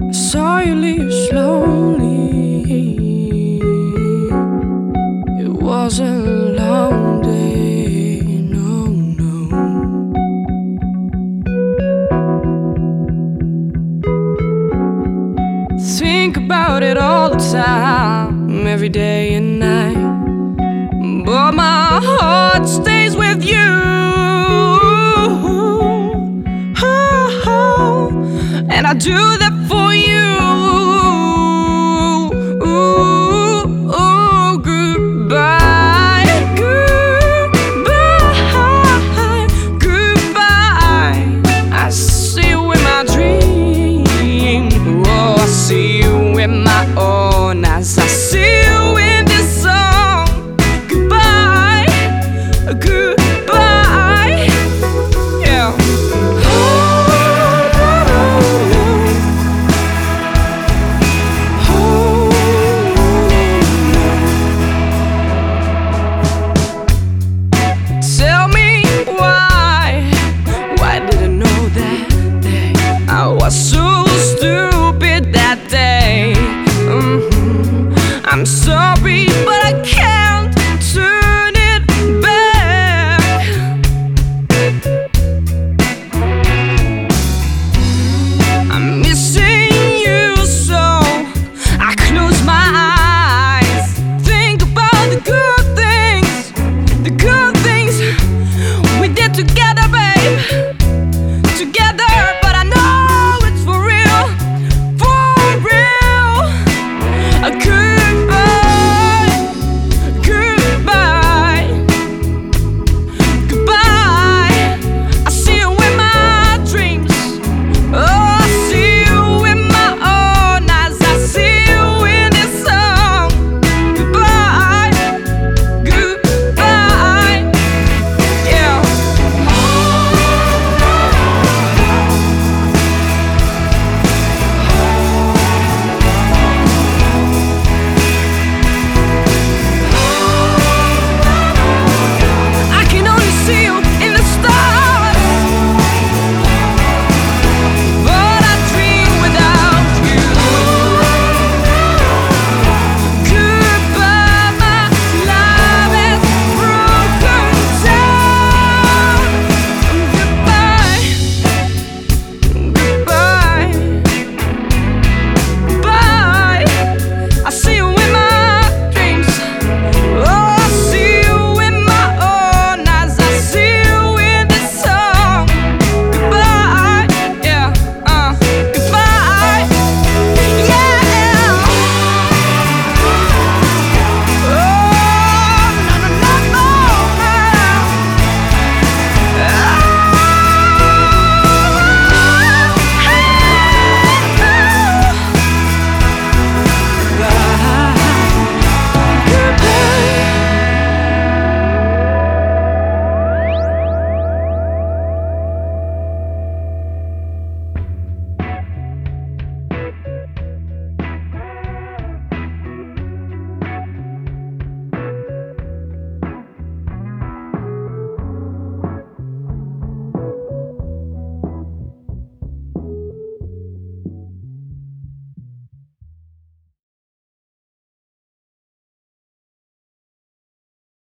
I saw you leave slowly. It was a long day, no, no. Think about it all the time, every day and night. But my heart stays with you. Oh, and I do that for you. Goodbye, goodbye, goodbye. I see you in my dream. Oh, I see you in my own eyes. I see you in this song. Goodbye, goodbye. Yeah. Tell me why did I know that day I was so